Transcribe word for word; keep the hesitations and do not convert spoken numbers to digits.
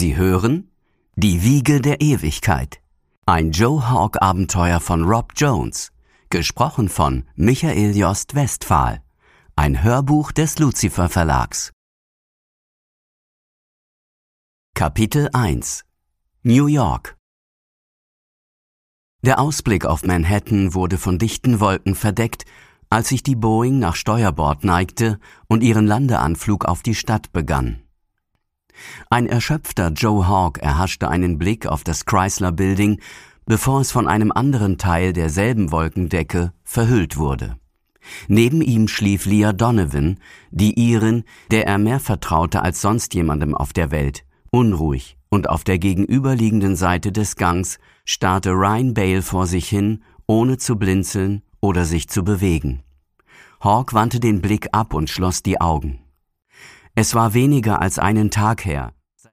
Sie hören Die Wiege der Ewigkeit. Ein Joe Hawk-Abenteuer von Rob Jones. Gesprochen von Michael Jost Westphal. Ein Hörbuch des Lucifer Verlags. Kapitel eins. New York. Der Ausblick auf Manhattan wurde von dichten Wolken verdeckt, als sich die Boeing nach Steuerbord neigte und ihren Landeanflug auf die Stadt begann. Ein erschöpfter Joe Hawk erhaschte einen Blick auf das Chrysler Building, bevor es von einem anderen Teil derselben Wolkendecke verhüllt wurde. Neben ihm schlief Leah Donovan, die Irin, der er mehr vertraute als sonst jemandem auf der Welt, unruhig, und auf der gegenüberliegenden Seite des Gangs starrte Ryan Bale vor sich hin, ohne zu blinzeln oder sich zu bewegen. Hawk wandte den Blick ab und schloss die Augen. Es war weniger als einen Tag her,